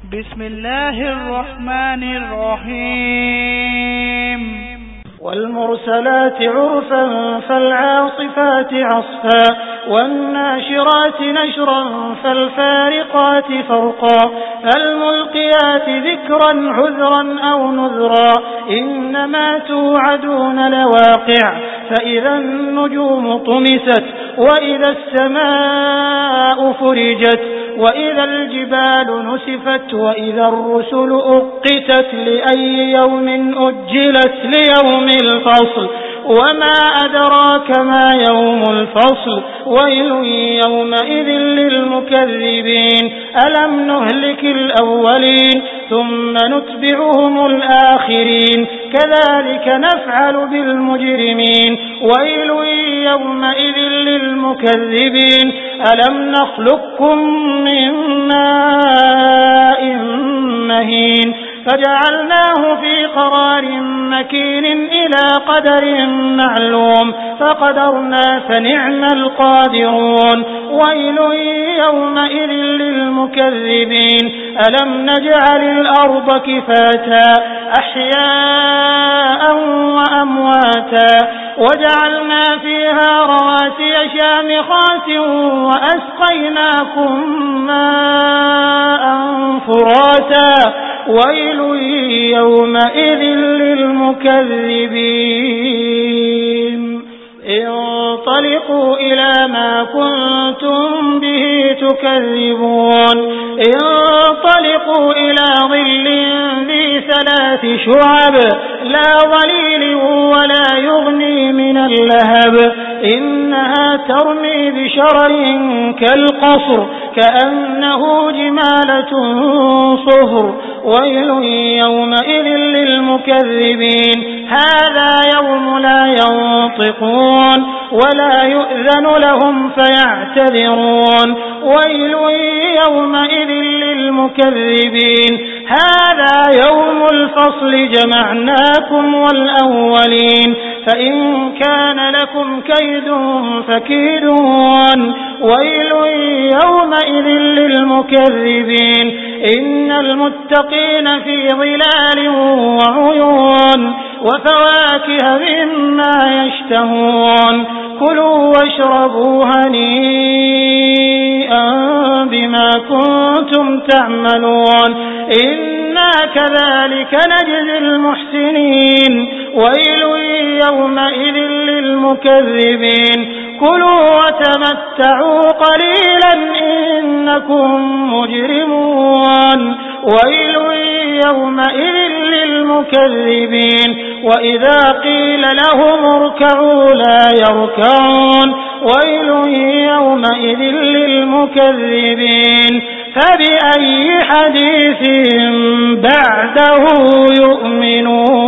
بسم الله الرحمن الرحيم والمرسلات عرفا فالعاصفات عصفا والناشرات نشرا فالفارقات فرقا فالملقيات ذكرا عذرا أو نذرا إنما توعدون لواقع فإذا النجوم طمست وإذا السماء فرجت وإذا الجبال نسفت وإذا الرسل أقتت لأي يوم أجلت ليوم الفصل وما أدراك ما يوم الفصل ويل يومئذ للمكذبين ألم نهلك الأولين ثم نتبعهم الآخرين كذلك نفعل بالمجرمين ويل يومئذ للمكذبين ألم نخلقكم من ماء مهين فجعلناه في قرار مكين إلى قدر معلوم فقدرنا فنعم القادرون ويل يومئذ للمكذبين ألم نجعل الأرض كفاتا أحياء وأمواتا وجعلنا فيها رواسي شامخات وأسقيناكم ماء فراتا ويل يومئذ للمكذبين انطلقوا إلى ما كنتم به تكذبون انطلقوا إلى ظل ذي 3 شعب لا ظليل ولا يغني من اللهب إنها ترمي بشرر كالقصر كأنه جمالة صفر ويل يومئذ للمكذبين هذا يوم لا ينطقون ولا يؤذن لهم فيعتذرون ويل يومئذ للمكذبين هذا يوم الفصل جمعناكم والأولين فإن كان لكم كيد فكيدون ويل يومئذ للمكذبين إن المتقين في ظلال وعيون وفواكه مما يشتهون كلوا واشربوا هنيئا بما كنتم تعملون إنا كذلك نجزي المحسنين ويل يومئذ للمكذبين كلوا وتمتعوا قليلا إنكم مجرمون ويل يومئذ للمكذبين وإذا قيل لهم اركعوا لا يركعون ويل يومئذ للمكذبين فبأي حديث بعده يؤمنون